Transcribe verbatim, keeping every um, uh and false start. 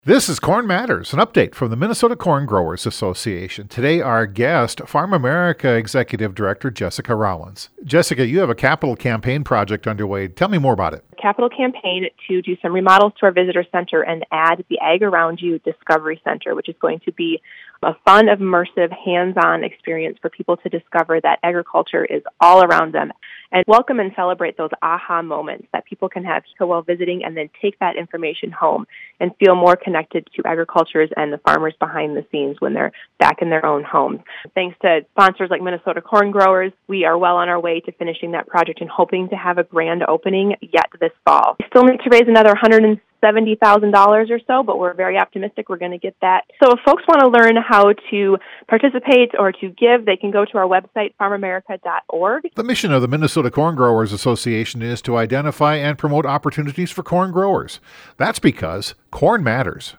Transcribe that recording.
This is Corn Matters, an update from the Minnesota Corn Growers Association. Today, our guest, Farm America Executive Director Jessica Rollins. Jessica, you have a capital campaign project underway. Tell me more about it. Capital campaign to do some remodels to our visitor center and add the Ag Around You Discovery Center, which is going to be a fun, immersive, hands-on experience for people to discover that agriculture is all around them and welcome and celebrate those aha moments that people can have while visiting and then take that information home and feel more connected to agriculture and the farmers behind the scenes when they're back in their own homes. Thanks to sponsors like Minnesota Corn Growers, we are well on our way to finishing that project and hoping to have a grand opening yet this fall. We still need to raise another one hundred seventy thousand dollars or so, but we're very optimistic we're going to get that. So if folks want to learn how to participate or to give, they can go to our website, farm america dot org. The mission of the Minnesota Corn Growers Association is to identify and promote opportunities for corn growers. That's because corn matters.